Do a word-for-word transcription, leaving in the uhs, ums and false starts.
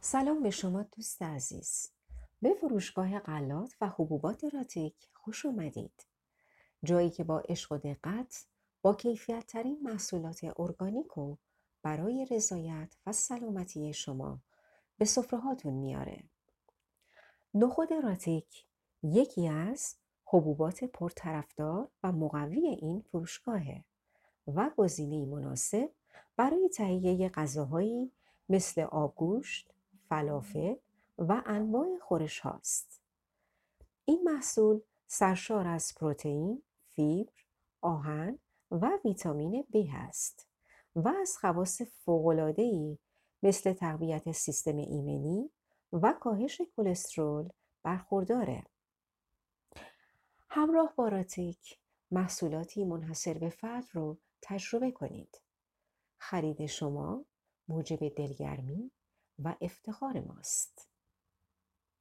سلام به شما دوست عزیز. به فروشگاه غلات و حبوبات راتیک خوش اومدید. جایی که با عشق و دقت با کیفیت ترین محصولات ارگانیک و برای رضایت و سلامتی شما به سفره‌هاتون میاره. نخود راتیک یکی از حبوبات پرطرفدار و مقوی این فروشگاهه و گزینه‌ای مناسب برای تهیه غذاهایی مثل آبگوشت، فلافل و انواع خورش هاست. این محصول سرشار از پروتئین، فیبر، آهن و ویتامین B هست و از خواص فوق‌العاده‌ای مثل تقویت سیستم ایمنی و کاهش کلسترول برخورداره. همراه با راتیک محصولاتی منحصر به فرد رو تجربه کنید. خرید شما موجب دلگرمی و افتخار ماست.